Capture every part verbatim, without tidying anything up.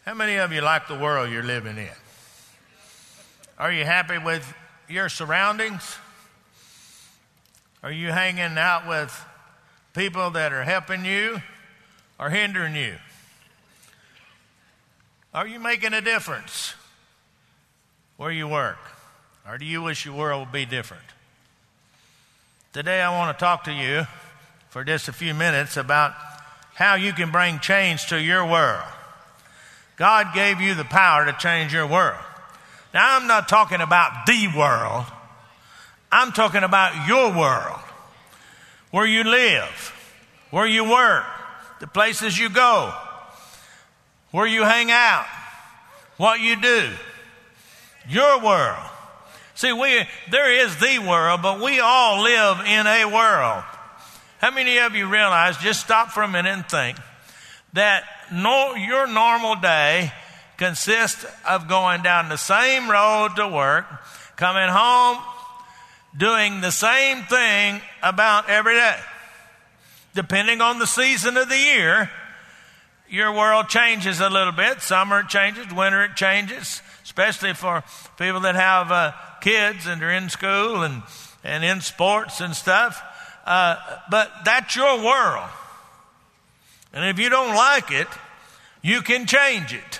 How many of you like the world you're living in? Are you happy with your surroundings? Are you hanging out with people that are helping you or hindering you? Are you making a difference where you work? Or do you wish your world would be different? Today I want to talk to you for just a few minutes about how you can bring change to your world. God gave you the power to change your world. Now, I'm not talking about the world. I'm talking about your world, where you live, where you work, the places you go, where you hang out, what you do. Your world. See, we there is the world, but we all live in a world. How many of you realize, just stop for a minute and think, that no, your normal day consists of going down the same road to work, coming home, doing the same thing about every day. Depending on the season of the year, your world changes a little bit. Summer it changes, winter it changes, especially for people that have uh, kids and are in school and, and in sports and stuff. Uh, but that's your world. And if you don't like it, you can change it.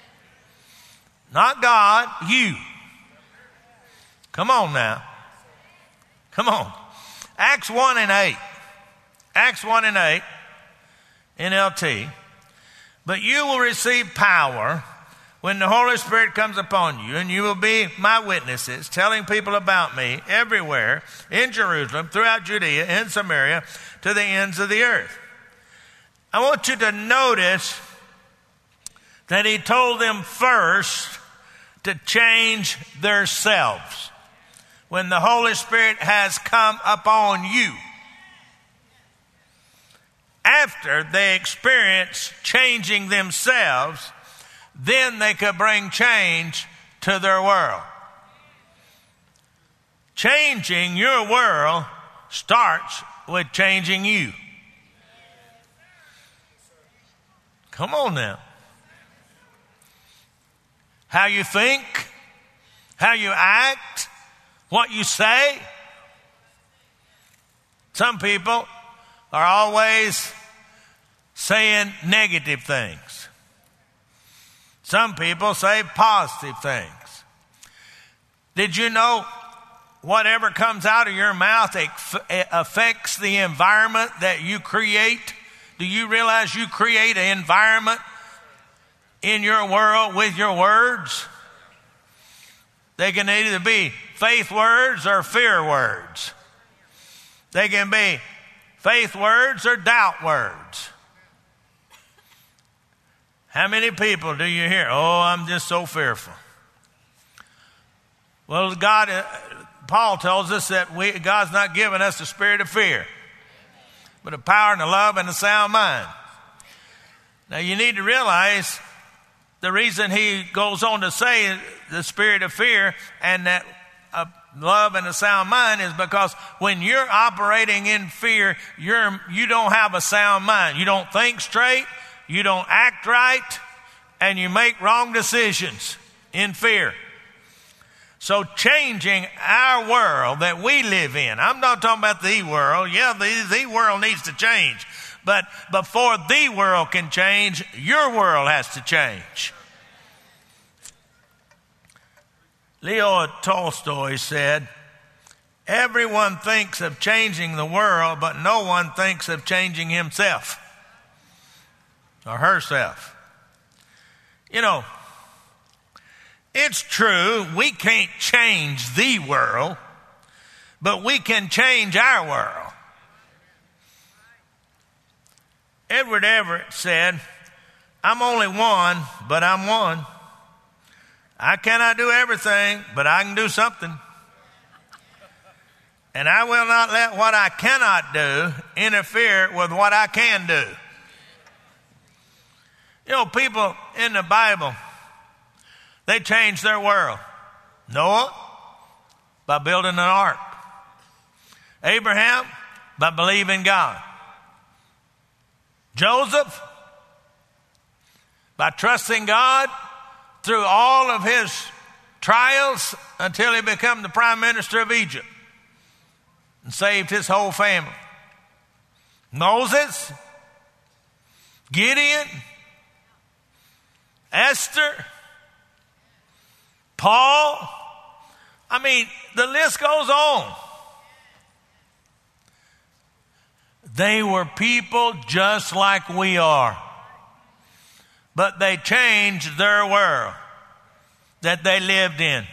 Not God, you. Come on now. Come on. Acts one and eight. Acts one and eight, N L T. But you will receive power when the Holy Spirit comes upon you, and you will be my witnesses, telling people about me everywhere, in Jerusalem, throughout Judea, in Samaria, to the ends of the earth. I want you to notice that he told them first to change themselves. When the Holy Spirit has come upon you, after they experience changing themselves, then they could bring change to their world. Changing your world starts with changing you. Come on now. How you think, how you act, what you say. Some people are always saying negative things. Some people say positive things. Did you know whatever comes out of your mouth affects the environment that you create? Do you realize you create an environment in your world with your words? They can either be faith words or fear words. They can be faith words or doubt words. How many people do you hear? Oh, I'm just so fearful. Well, God, uh, Paul tells us that we, God's not given us the spirit of fear, but a power and a love and a sound mind. Now, you need to realize the reason he goes on to say the spirit of fear and that uh, love and a sound mind is because when you're operating in fear, you're, you don't have a sound mind. You don't think straight, you don't act right, and you make wrong decisions in fear. So changing our world that we live in, I'm not talking about the world. Yeah, the, the world needs to change. But before the world can change, your world has to change. Leo Tolstoy said, everyone thinks of changing the world, but no one thinks of changing himself or herself. You know, it's true, we can't change the world, but we can change our world. Edward Everett said, I'm only one, but I'm one. I cannot do everything, but I can do something. And I will not let what I cannot do interfere with what I can do. You know, people in the Bible, they changed their world. Noah, by building an ark. Abraham, by believing God. Joseph, by trusting God through all of his trials until he became the prime minister of Egypt and saved his whole family. Moses, Gideon, Esther, Paul. I mean, the list goes on. They were people just like we are. But they changed their world that they lived in.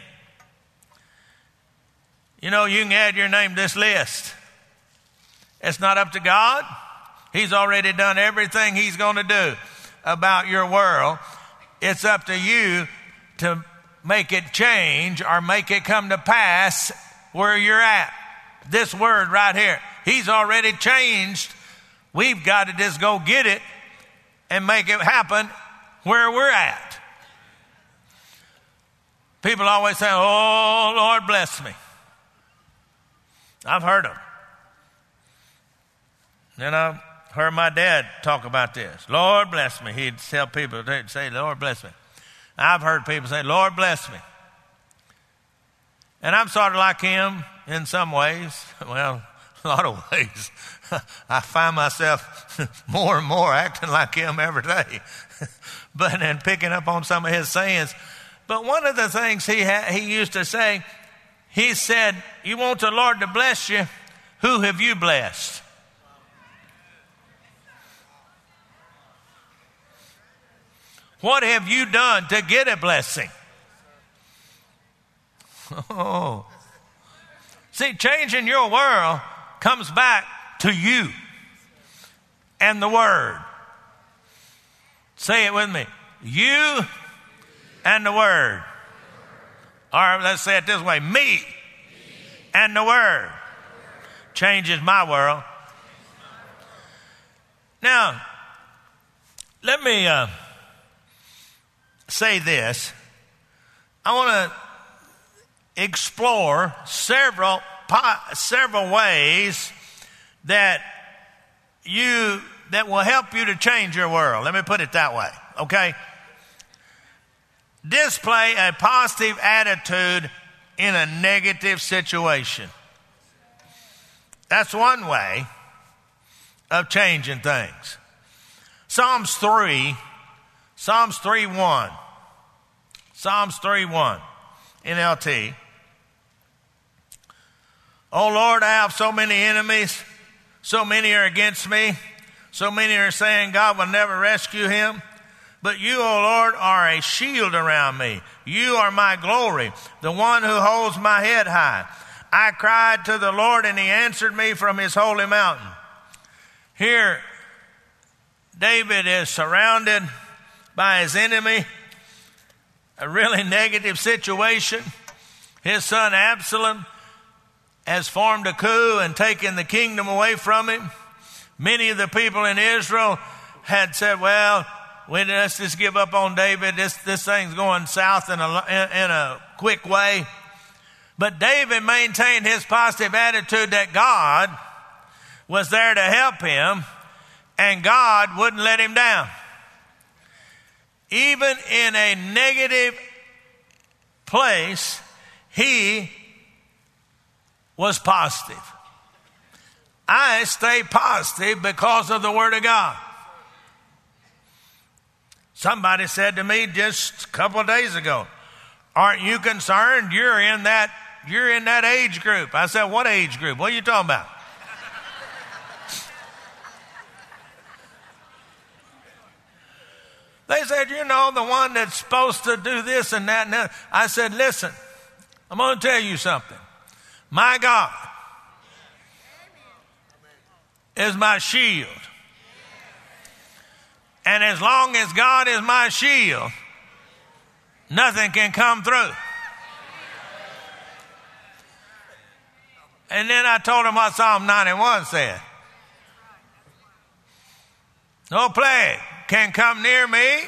You know, you can add your name to this list. It's not up to God. He's already done everything he's going to do about your world. It's up to you to make it change or make it come to pass where you're at. This word right here, he's already changed. We've got to just go get it and make it happen where we're at. People always say, oh, Lord, bless me. I've heard them. Then I've heard my dad talk about this. Lord, bless me. He'd tell people, they'd say, Lord, bless me. I've heard people say, Lord, bless me. And I'm sort of like him in some ways. Well, a lot of ways. I find myself more and more acting like him every day. But then picking up on some of his sayings. But one of the things he ha- he used to say, he said, you want the Lord to bless you, who have you blessed? What have you done to get a blessing? Oh. See, changing your world comes back to you and the Word. Say it with me. You and the Word. Or let's say it this way. Me and the Word changes my world. Now, let me uh, say this. I want to explore several several ways that you that will help you to change your world. Let me put it that way, okay? Display a positive attitude in a negative situation. That's one way of changing things. Psalms three, Psalms three one. Psalms three one, N L T. Oh Lord, I have so many enemies. So many are against me. So many are saying God will never rescue him. But you, O Lord, are a shield around me. You are my glory, the one who holds my head high. I cried to the Lord, and he answered me from his holy mountain. Here, David is surrounded by his enemy, a really negative situation. His son Absalom has formed a coup and taken the kingdom away from him. Many of the people in Israel had said, well, let's just give up on David. This, this thing's going south in a, in, in a quick way. But David maintained his positive attitude that God was there to help him and God wouldn't let him down. Even in a negative place, he was positive. I stay positive because of the Word of God. Somebody said to me just a couple of days ago, aren't you concerned? You're in that, you're in that age group. I said, what age group? What are you talking about? They said, you know, the one that's supposed to do this and that and that. I said, listen, I'm going to tell you something. My God is my shield. And as long as God is my shield, nothing can come through. And then I told him what Psalm ninety-one said. No plague can come near me.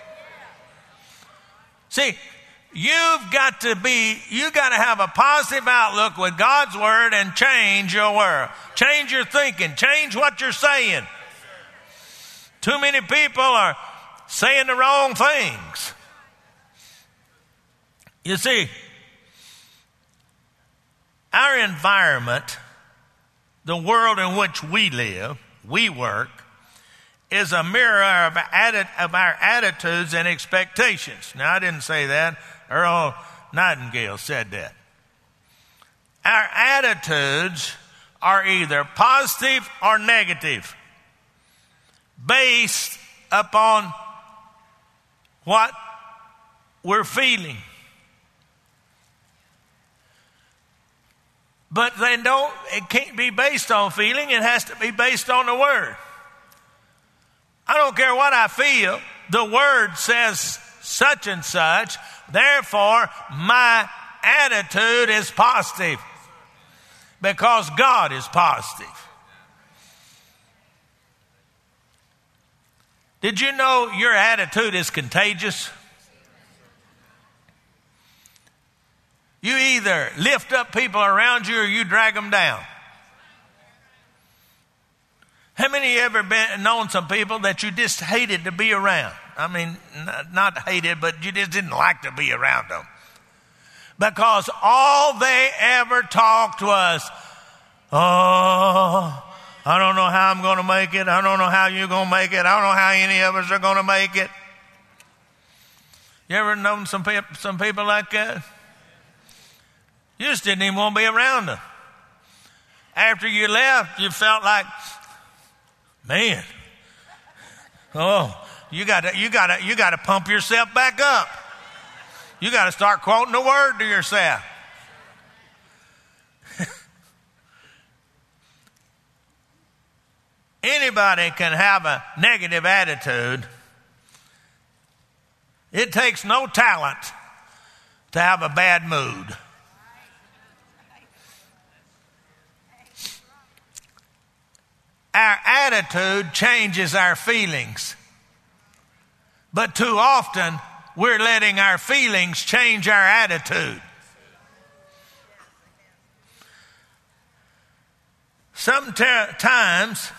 See, you've got to be, you got to have a positive outlook with God's Word and change your world. Change your thinking. Change what you're saying. Too many people are, saying the wrong things. You see, our environment, the world in which we live, we work, is a mirror of, atti- of our attitudes and expectations. Now, I didn't say that. Earl Nightingale said that. Our attitudes are either positive or negative, based upon what we're feeling. But they don't, it can't be based on feeling, it has to be based on the Word. I don't care what I feel, the Word says such and such, therefore my attitude is positive. Because God is positive. Did you know your attitude is contagious? You either lift up people around you or you drag them down. How many of you ever been known some people that you just hated to be around? I mean, not, not hated, but you just didn't like to be around them. Because all they ever talked was, oh, I don't know how I'm going to make it. I don't know how you're going to make it. I don't know how any of us are going to make it. You ever known some, pe- some people like that? You just didn't even want to be around them. After you left, you felt like, man, oh, you got to, you got to, you got to pump yourself back up. You got to start quoting the Word to yourself. Anybody can have a negative attitude. It takes no talent to have a bad mood. Our attitude changes our feelings. But too often, we're letting our feelings change our attitude. Sometimes,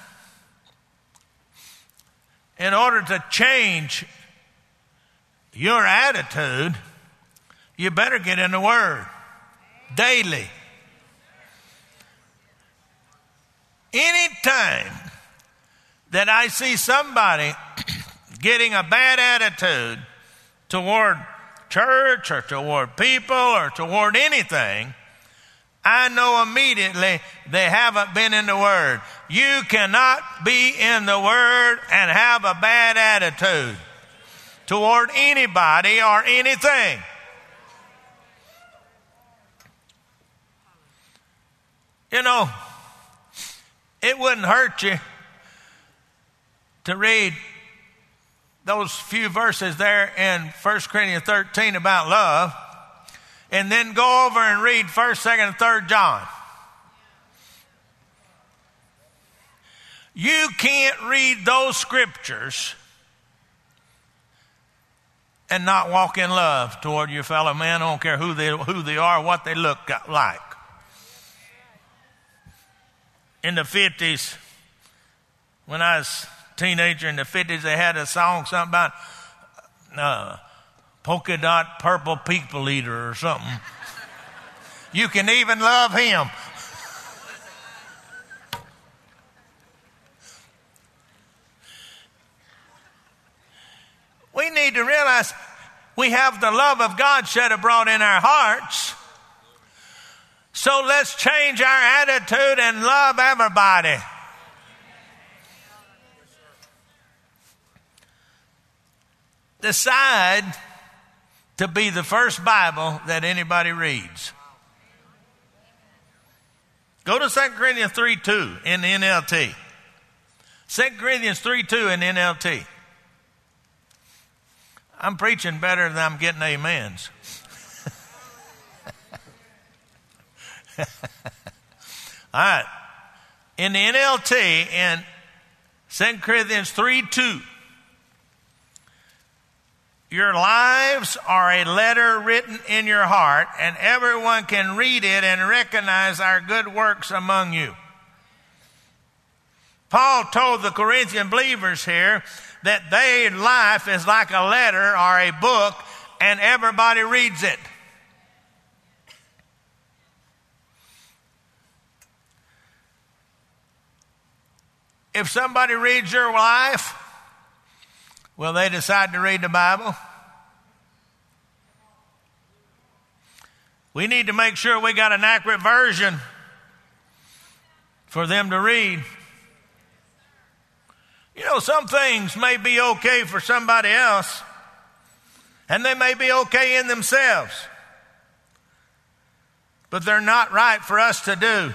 in order to change your attitude, you better get in the Word daily. Anytime that I see somebody getting a bad attitude toward church or toward people or toward anything, I know immediately they haven't been in the Word. You cannot be in the Word and have a bad attitude toward anybody or anything. You know, it wouldn't hurt you to read those few verses there in First Corinthians thirteen about love, and then go over and read First, Second, and Third John. You can't read those scriptures and not walk in love toward your fellow man. I don't care who they who they are, what they look like. In the fifties, when I was a teenager in the fifties, they had a song, something about uh, polka dot purple people eater or something. You can even love him. We need to realize we have the love of God shed abroad in our hearts. So let's change our attitude and love everybody. Decide to be the first Bible that anybody reads. Go to Second Corinthians three two in the N L T. Second Corinthians three two in the N L T. I'm preaching better than I'm getting amens. All right. In the N L T, in Second Corinthians three two, your lives are a letter written in your heart, and everyone can read it and recognize our good works among you. Paul told the Corinthian believers here that their life is like a letter or a book, and everybody reads it. If somebody reads your life, will they decide to read the Bible? We need to make sure we got an accurate version for them to read. You know, some things may be okay for somebody else, and they may be okay in themselves, but they're not right for us to do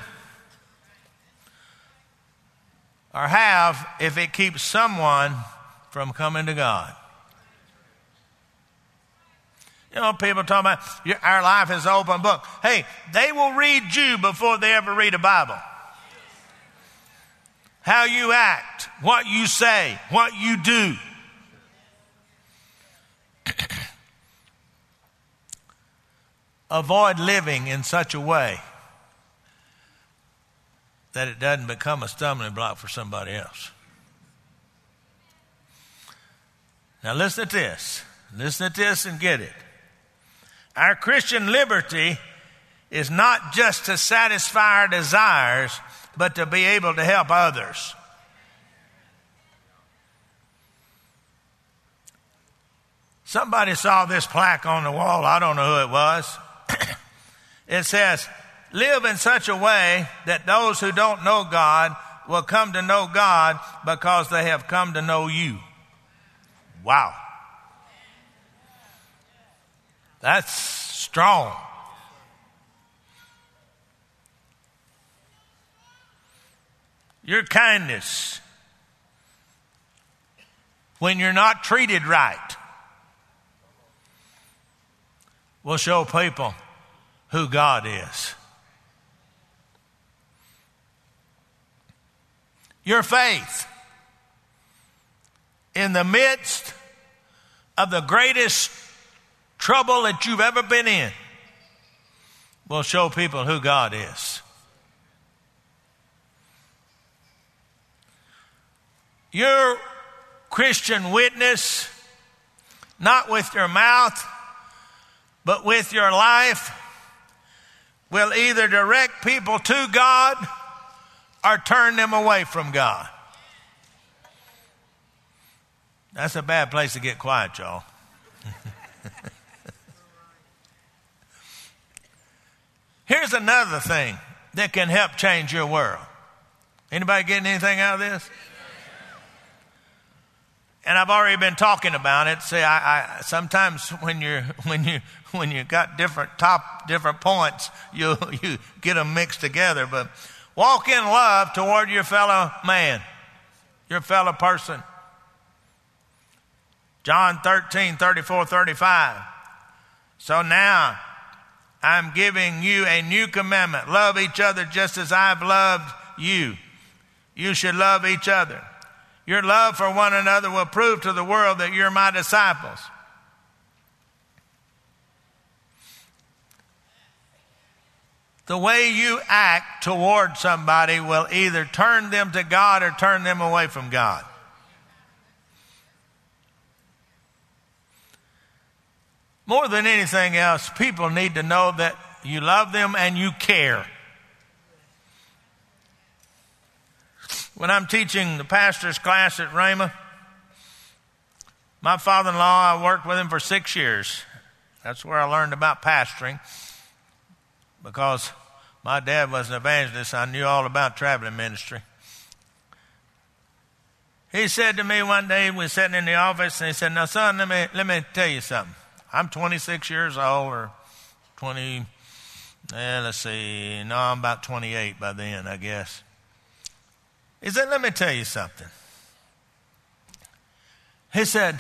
or have if it keeps someone from coming to God. You know, people talking about our life is an open book. Hey, they will read you before they ever read a Bible. How you act, what you say, what you do. Avoid living in such a way that it doesn't become a stumbling block for somebody else. Now listen to this. Listen to this and get it. Our Christian liberty is not just to satisfy our desires, but to be able to help others. Somebody saw this plaque on the wall. I don't know who it was. It says, live in such a way that those who don't know God will come to know God because they have come to know you. Wow. That's strong. Your kindness when you're not treated right will show people who God is. Your faith in the midst of the greatest trouble that you've ever been in will show people who God is. Your Christian witness, not with your mouth, but with your life, will either direct people to God or turn them away from God. That's a bad place to get quiet, y'all. Here's another thing that can help change your world. Anybody getting anything out of this? And I've already been talking about it. See, I, I sometimes when you're when you when you got different top different points, you you get them mixed together. But walk in love toward your fellow man, your fellow person. John thirteen, thirty-four, thirty-five. So now I'm giving you a new commandment. Love each other just as I've loved you. You should love each other. Your love for one another will prove to the world that you're my disciples. The way you act toward somebody will either turn them to God or turn them away from God. More than anything else, people need to know that you love them and you care. When I'm teaching the pastor's class at Rhema, my father-in-law, I worked with him for six years. That's where I learned about pastoring, because my dad was an evangelist. I knew all about traveling ministry. He said to me one day, we were sitting in the office, and he said, now, son, let me, let me tell you something. I'm twenty-six years old, or twenty, eh, let's see, no, I'm about twenty-eight by then, I guess. He said, let me tell you something. He said,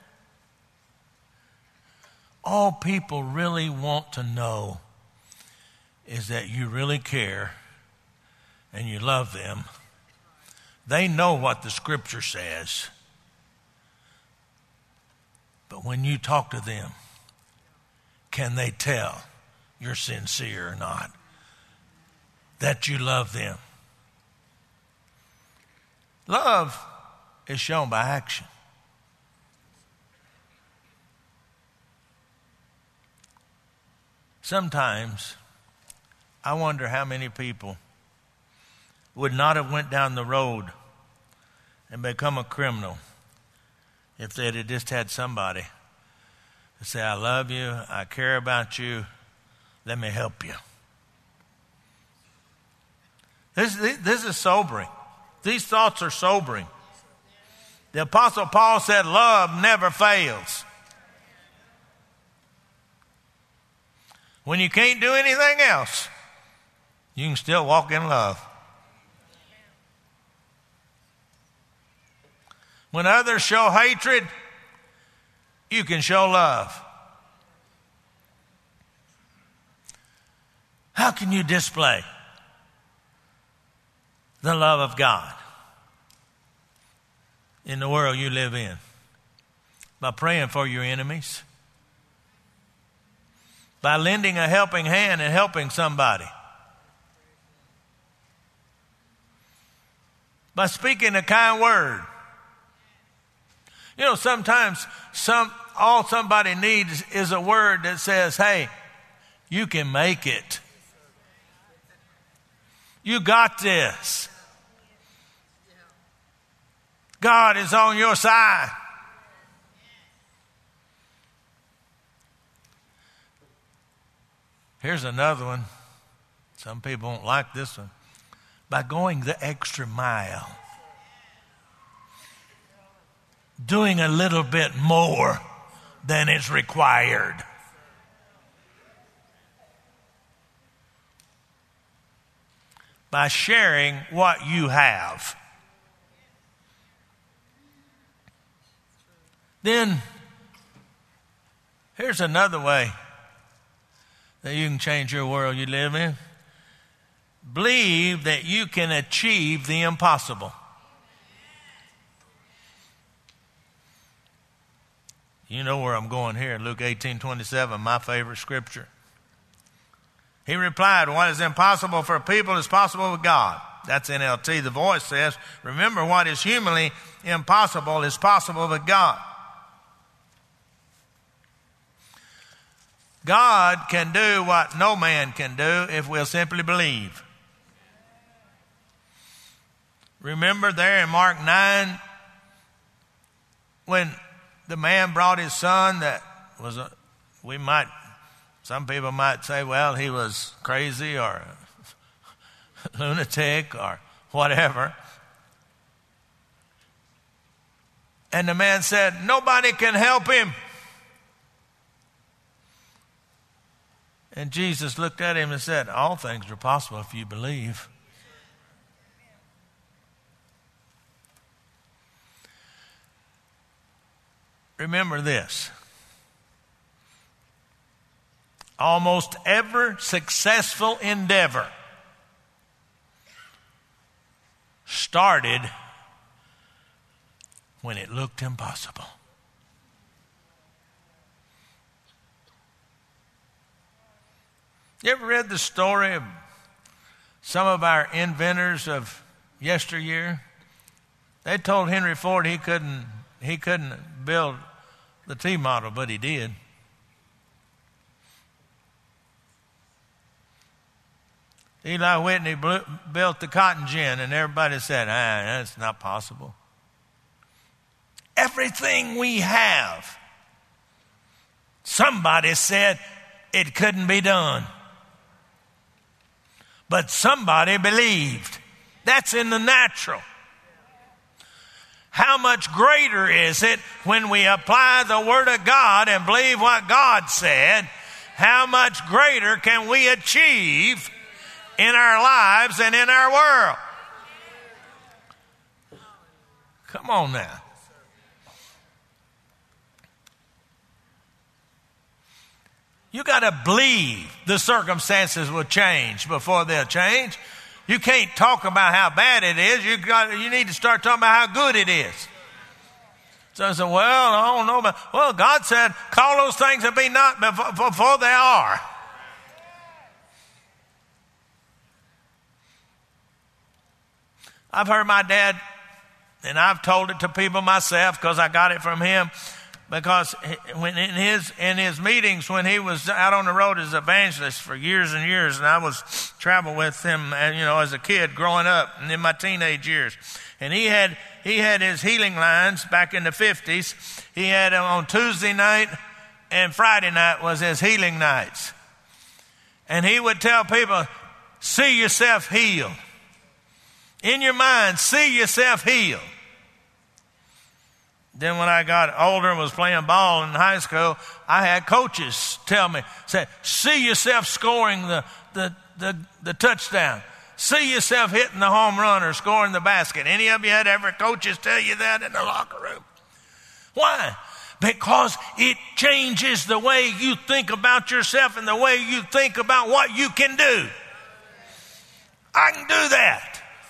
all people really want to know is that you really care and you love them. They know what the scripture says. But when you talk to them, can they tell you're sincere or not? That you love them? Love is shown by action. Sometimes I wonder how many people would not have went down the road and become a criminal if they had just had somebody to say, I love you, I care about you, let me help you. This, this is sobering. These thoughts are sobering. The Apostle Paul said, love never fails. When you can't do anything else, you can still walk in love. When others show hatred, you can show love. How can you display the love of God in the world you live in? By praying for your enemies. By lending a helping hand and helping somebody. By speaking a kind word. You know, sometimes some all somebody needs is a word that says, hey, you can make it. You got this. God is on your side. Here's another one. Some people won't like this one. By going the extra mile. Doing a little bit more than is required. By sharing what you have. Then, here's another way that you can change your world you live in. Believe that you can achieve the impossible. You know where I'm going here. Luke eighteen twenty-seven, my favorite scripture. He replied, what is impossible for people is possible with God. That's N L T. The Voice says, remember, what is humanly impossible is possible with God. God can do what no man can do if we'll simply believe. Remember there in Mark nine, when the man brought his son that was, a, we might, some people might say, well, he was crazy or a lunatic or whatever. And the man said, nobody can help him. And Jesus looked at him and said, all things are possible if you believe. Remember this. Almost every successful endeavor started when it looked impossible. You ever read the story of some of our inventors of yesteryear? They told Henry Ford he couldn't he couldn't build the T model, but he did. Eli Whitney blew, built the cotton gin, and everybody said, ah, that's not possible. Everything we have, somebody said it couldn't be done. But somebody believed. That's in the natural. How much greater is it when we apply the Word of God and believe what God said? How much greater can we achieve in our lives and in our world? Come on now. You got to believe the circumstances will change before they'll change. You can't talk about how bad it is. You got, you need to start talking about how good it is. So I said, well, I don't know about, well, God said, call those things that be not before, before they are. I've heard my dad And I've told it to people myself because I got it from him. Because when in his in his meetings, when he was out on the road as evangelist for years and years, and I was travel with him, you know, as a kid growing up and in my teenage years, and he had he had his healing lines back in the fifties. He had them on Tuesday night and Friday night was his healing nights, and he would tell people, "See yourself healed. In your mind, see yourself healed." Then when I got older and was playing ball in high school, I had coaches tell me, say, "See yourself scoring the, the, the, the touchdown. See yourself hitting the home run or scoring the basket." Any of you had ever coaches tell you that in the locker room? Why? Because it changes the way you think about yourself and the way you think about what you can do. I can do that.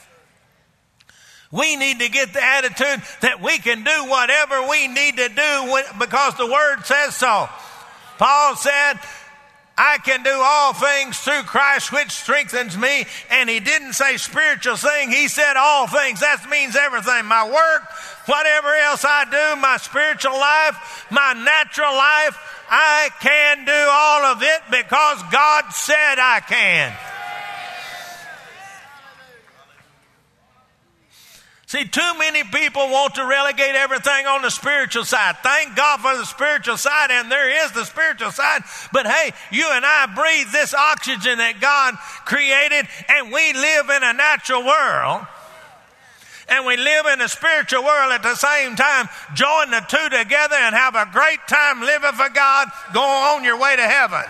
We need to get the attitude that we can do whatever we need to do because the Word says so. Paul said, "I can do all things through Christ which strengthens me." And he didn't say spiritual thing. He said all things. That means everything. My work, whatever else I do, my spiritual life, my natural life, I can do all of it because God said I can. See, too many people want to relegate everything on the spiritual side. Thank God for the spiritual side, and there is the spiritual side. But hey, you and I breathe this oxygen that God created, and we live in a natural world. And we live in a spiritual world at the same time. Join the two together and have a great time living for God. Go on your way to heaven.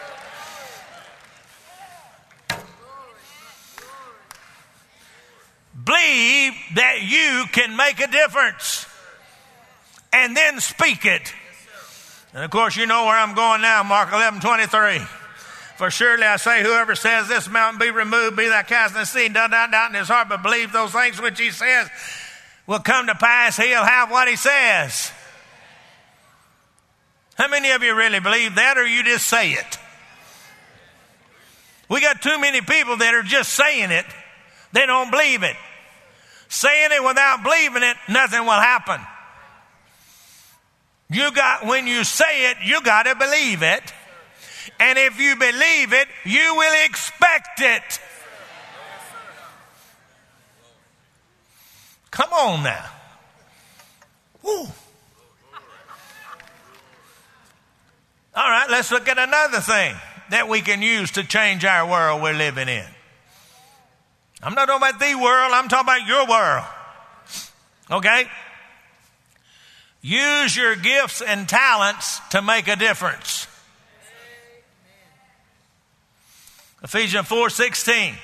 Believe that you can make a difference and then speak it. And of course, you know where I'm going now, Mark eleven twenty-three. "For surely I say, whoever says this mountain be removed, be thou cast in the sea, and does not doubt in his heart, but believe those things which he says will come to pass, he'll have what he says." How many of you really believe that, or you just say it? We got too many people that are just saying it. They don't believe it. Saying it without believing it, nothing will happen. You got, when you say it, you got to believe it. And if you believe it, you will expect it. Come on now. Woo. All right, let's look at another thing that we can use to change our world we're living in. I'm not talking about the world, I'm talking about your world. Okay? Use your gifts and talents to make a difference. Ephesians four sixteen.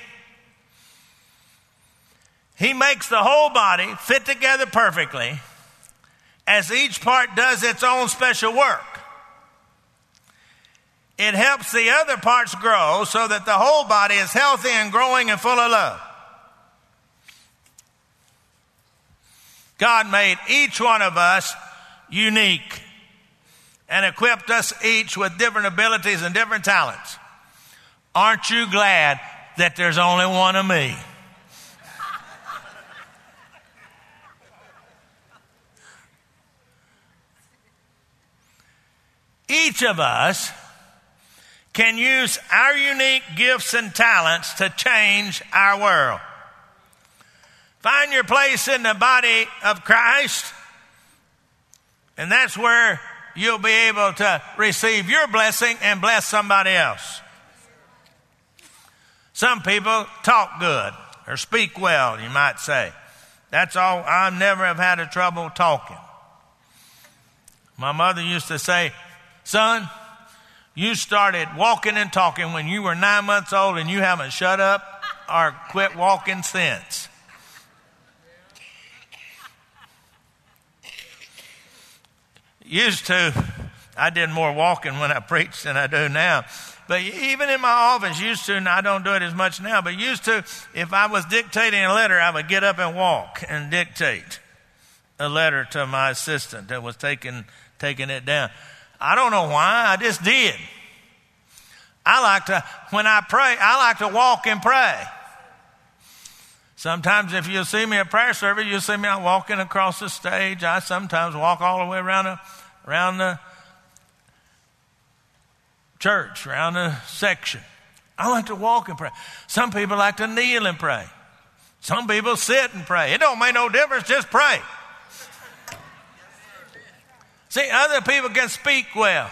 He makes the whole body fit together perfectly as each part does its own special work. It helps the other parts grow so that the whole body is healthy and growing and full of love. God made each one of us unique and equipped us each with different abilities and different talents. Aren't you glad that there's only one of me? Each of us can use our unique gifts and talents to change our world. Find your place in the body of Christ, and that's where you'll be able to receive your blessing and bless somebody else. Some people talk good or speak well, you might say. That's all. I never have had a trouble talking. My mother used to say, "Son, you started walking and talking when you were nine months old and you haven't shut up or quit walking since." Used to, I did more walking when I preached than I do now. But even in my office, used to, and I don't do it as much now, but used to, if I was dictating a letter, I would get up and walk and dictate a letter to my assistant that was taking, taking it down. I don't know why, I just did. I like to, when I pray, I like to walk and pray. Sometimes if you'll see me at prayer service, you'll see me out walking across the stage. I sometimes walk all the way around the, around the church, around the section. I like to walk and pray. Some people like to kneel and pray. Some people sit and pray. It don't make no difference, just pray. See, other people can speak well.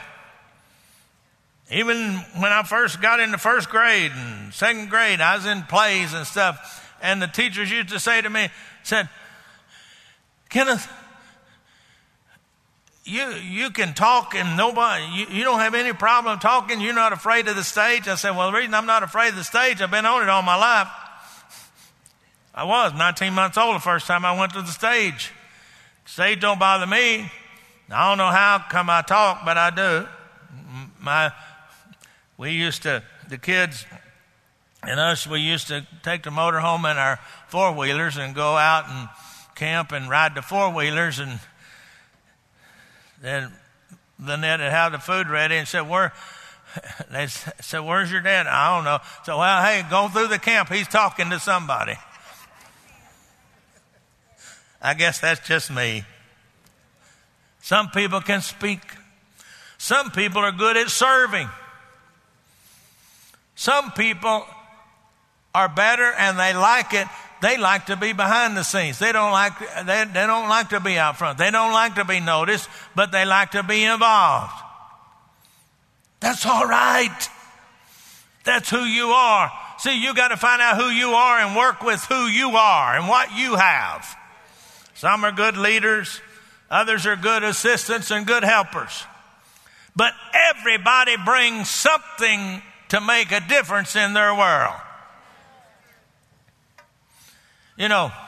Even when I first got into first grade and second grade, I was in plays and stuff. And the teachers used to say to me, said, Kenneth, you you can talk and nobody, you, you don't have any problem talking. You're not afraid of the stage. I said, well, the reason I'm not afraid of the stage, I've been on it all my life. I was nineteen months old the first time I went to the stage. Stage don't bother me. I don't know how come I talk, but I do. My, we used to, the kids and us, we used to take the motorhome in our four-wheelers and go out and camp and ride the four-wheelers. And then Lynette would have the food ready and said, where, they said, where's your dad? I don't know. So, well, hey, go through the camp. He's talking to somebody. I guess that's just me. Some people can speak. Some people are good at serving. Some people are better and they like it. They like to be behind the scenes. They don't like they, they don't like to be out front. They don't like to be noticed, but they like to be involved. That's all right. That's who you are. See, you got to find out who you are and work with who you are and what you have. Some are good leaders. Others are good assistants and good helpers. But everybody brings something to make a difference in their world. You know, in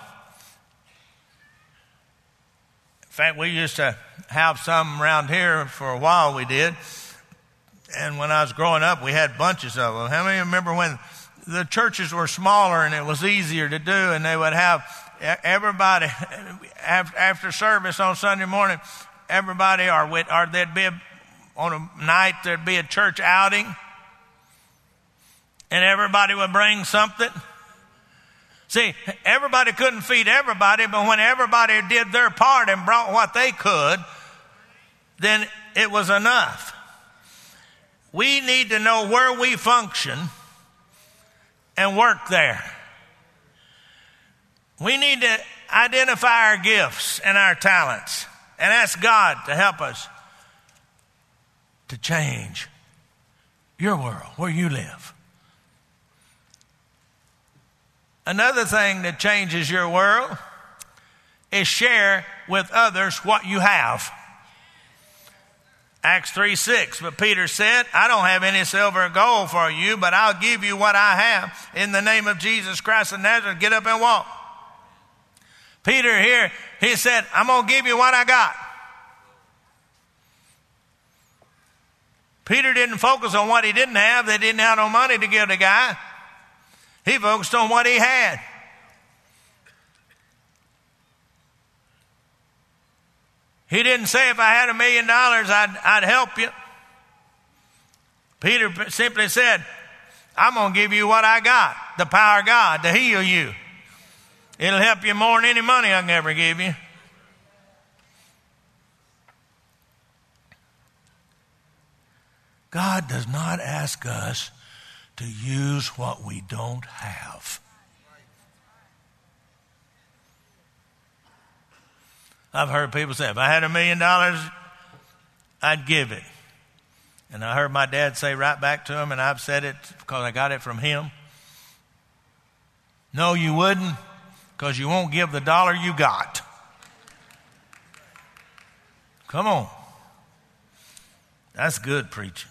fact, we used to have some around here for a while, we did. And when I was growing up, we had bunches of them. How many remember when the churches were smaller and it was easier to do, and they would have everybody, after service on Sunday morning, everybody, or, with, or there'd be, a, on a night, there'd be a church outing, and everybody would bring something. See, everybody couldn't feed everybody, but when everybody did their part and brought what they could, then it was enough. We need to know where we function and work there. We need to identify our gifts and our talents and ask God to help us to change your world, where you live. Another thing that changes your world is share with others what you have. Acts three six, but Peter said, I don't have any silver or gold for you, but I'll give you what I have. In the name of Jesus Christ of Nazareth, get up and walk. Peter here, he said, I'm going to give you what I got. Peter didn't focus on what he didn't have. They didn't have no money to give the guy. He focused on what he had. He didn't say, if I had a million dollars, I'd, I'd help you. Peter simply said, I'm going to give you what I got, the power of God to heal you. It'll help you more than any money I can ever give you. God does not ask us to use what we don't have. I've heard people say, if I had a million dollars, I'd give it. And I heard my dad say right back to him, and I've said it because I got it from him. No, you wouldn't, because you won't give the dollar you got. Come on. That's good preaching.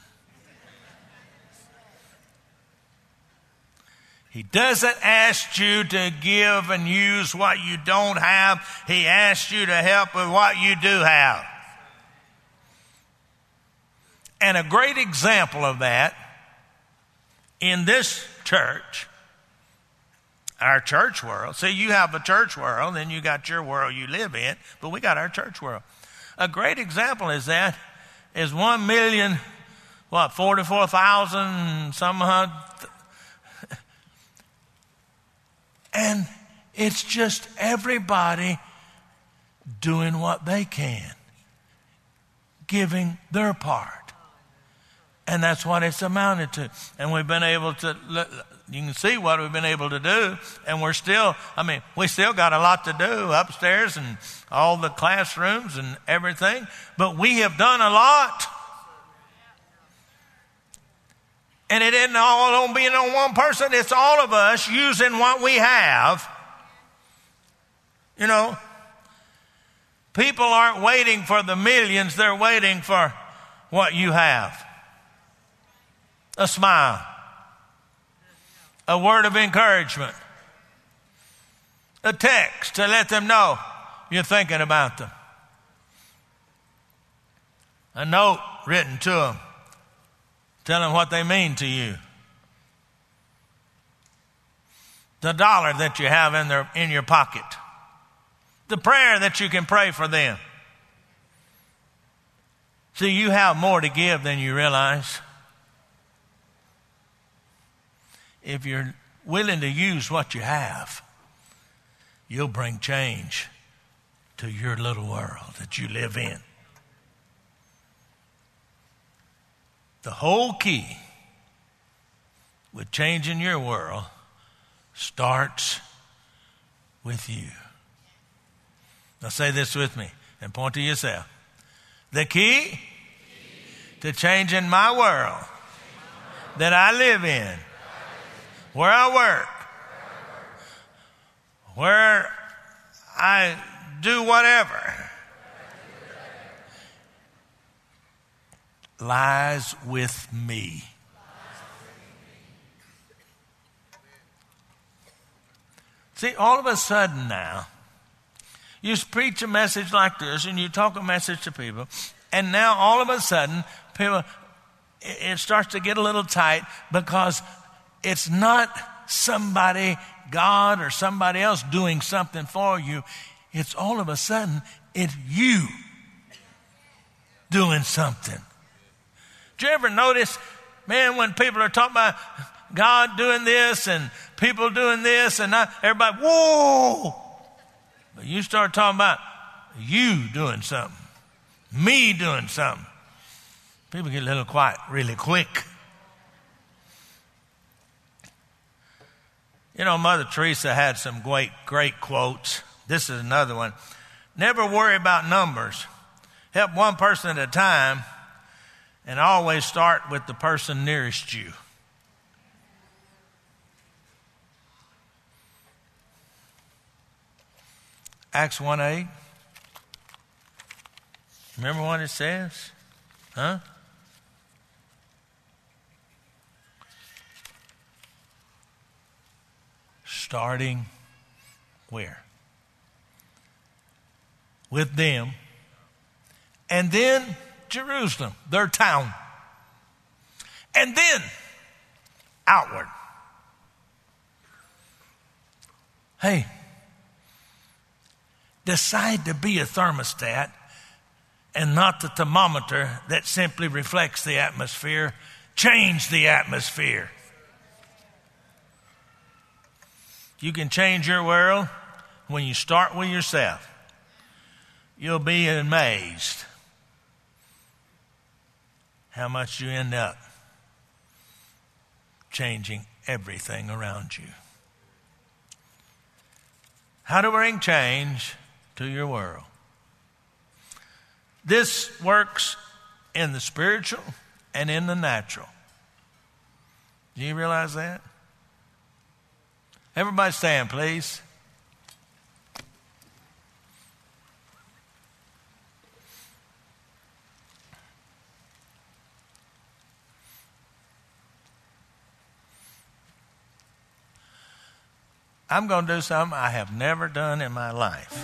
He doesn't ask you to give and use what you don't have. He asks you to help with what you do have. And a great example of that in this church, our church world. See, you have a church world, then you got your world you live in, but we got our church world. A great example is that is one million, what, forty-four thousand, some hundred. And It's just everybody doing what they can, giving their part. And that's what it's amounted to. And we've been able to, you can see what we've been able to do. And we're still, I mean, we still got a lot to do upstairs and all the classrooms and everything. But we have done a lot. And it isn't all on being on one person. It's all of us using what we have. You know, people aren't waiting for the millions. They're waiting for what you have. A smile, a word of encouragement, a text to let them know you're thinking about them, a note written to them, telling them what they mean to you, the dollar that you have in their in your pocket, the prayer that you can pray for them. See, you have more to give than you realize. If you're willing to use what you have, you'll bring change to your little world that you live in. The whole key with changing your world starts with you. Now say this with me and point to yourself. The key to changing my world that I live in, where I work, where I do whatever, lies with me. See, all of a sudden now, you preach a message like this and you talk a message to people, and now all of a sudden, people, it starts to get a little tight because it's not somebody, God or somebody else doing something for you. It's all of a sudden, it's you doing something. Did you ever notice, man, when people are talking about God doing this and people doing this and not, everybody, whoa. But you start talking about you doing something, me doing something. People get a little quiet really quick. You know, Mother Teresa had some great, great quotes. This is another one. Never worry about numbers. Help one person at a time, and always start with the person nearest you. Acts one eight. Remember what it says? Huh? Starting where? With them. And then Jerusalem, their town. And then outward. Hey, decide to be a thermostat and not the thermometer that simply reflects the atmosphere. Change the atmosphere. You can change your world when you start with yourself. You'll be amazed how much you end up changing everything around you. How to bring change to your world. This works in the spiritual and in the natural. Do you realize that? Everybody stand, please. I'm going to do something I have never done in my life.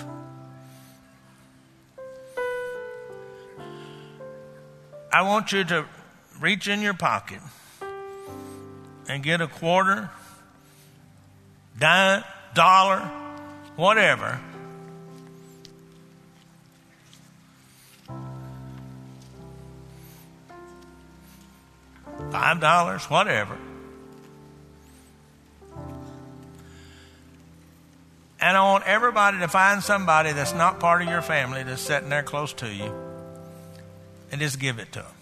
I want you to reach in your pocket and get a quarter, dime, dollar, whatever. Five dollars, whatever. And I want everybody to find somebody that's not part of your family that's sitting there close to you and just give it to them.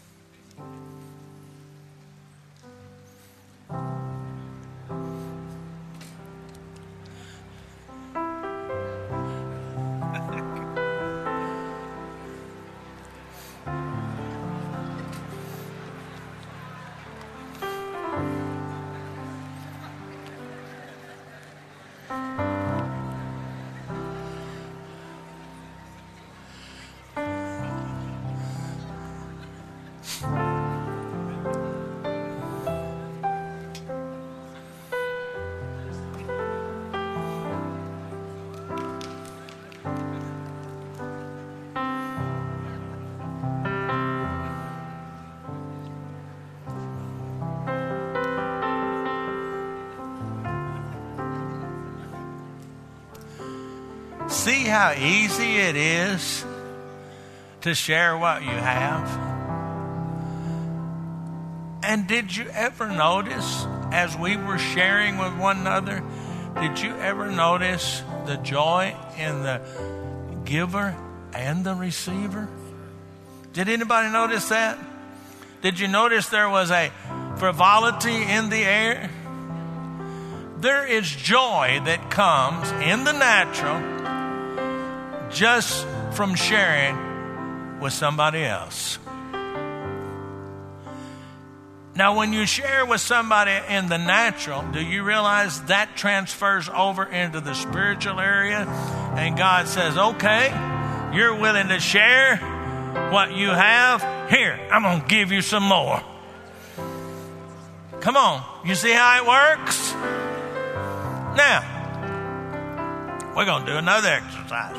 See how easy it is to share what you have? And did you ever notice, as we were sharing with one another, did you ever notice the joy in the giver and the receiver? Did anybody notice that? Did you notice there was a frivolity in the air? There is joy that comes in the natural just from sharing with somebody else. Now, when you share with somebody in the natural, do you realize that transfers over into the spiritual area? And God says, okay, you're willing to share what you have? Here, I'm going to give you some more. Come on. You see how it works? Now, we're going to do another exercise.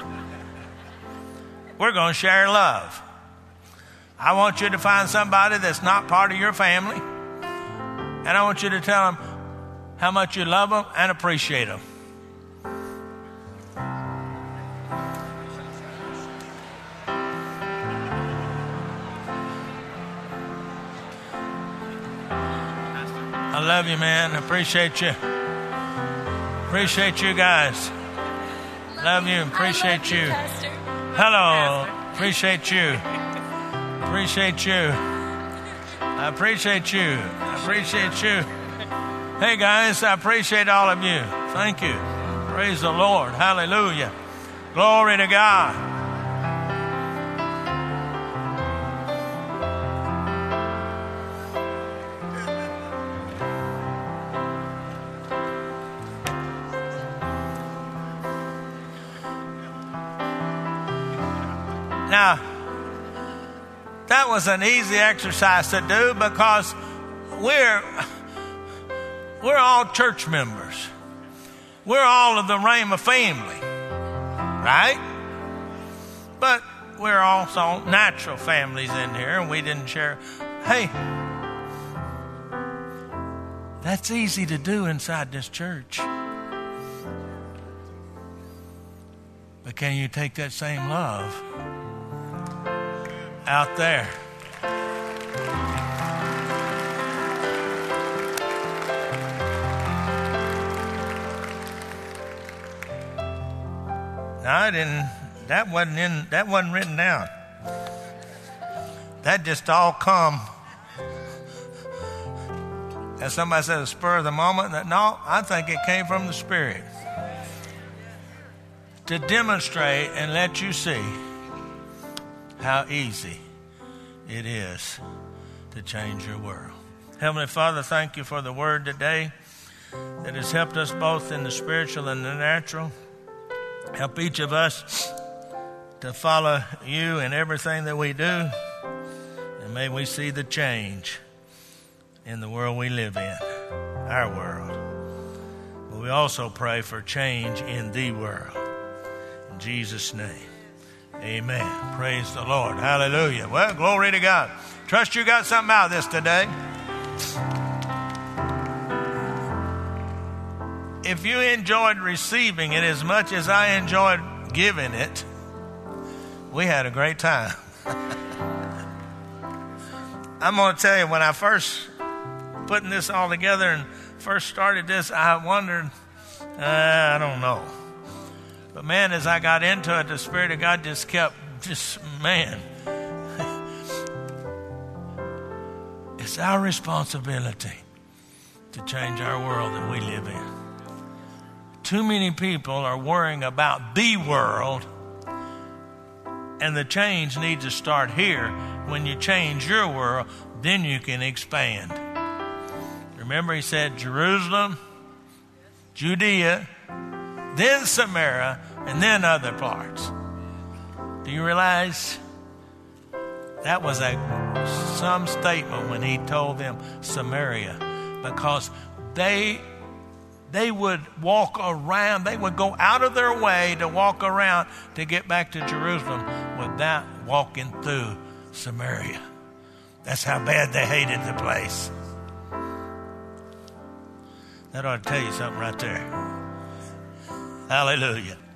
We're going to share love. I want you to find somebody that's not part of your family, and I want you to tell them how much you love them and appreciate them. I love you, man. I appreciate you. Appreciate you guys. Love you. Appreciate you. Hello. Appreciate you. Appreciate you. I appreciate you. I appreciate you. Hey, guys, I appreciate all of you. Thank you. Praise the Lord. Hallelujah. Glory to God. Now, that was an easy exercise to do because we're we're all church members. We're all of the Rhema family, right? But we're also natural families in here, and we didn't share. Hey, that's easy to do inside this church. But can you take that same love out there? No, I didn't. That wasn't in. That wasn't written down. That just all come. As somebody said, a spur of the moment. No, I think it came from the Spirit to demonstrate and let you see how easy it is to change your world. Heavenly Father, thank you for the word today that has helped us both in the spiritual and the natural. Help each of us to follow you in everything that we do. And may we see the change in the world we live in, our world. But we also pray for change in the world. In Jesus' name. Amen. Praise the Lord. Hallelujah. Well, glory to God. Trust you got something out of this today. If you enjoyed receiving it as much as I enjoyed giving it, we had a great time. I'm going to tell you, when I first putting this all together and first started this, I wondered, uh, I don't know. But man, as I got into it, the Spirit of God just kept, just, man. It's our responsibility to change our world that we live in. Too many people are worrying about the world, and the change needs to start here. When you change your world, then you can expand. Remember, he said Jerusalem, Judea, then Samaria, and then other parts. Do you realize that was a some statement when he told them Samaria? Because they they would walk around, they would go out of their way to walk around to get back to Jerusalem without walking through Samaria. That's how bad they hated the place. That ought to tell you something right there. Hallelujah.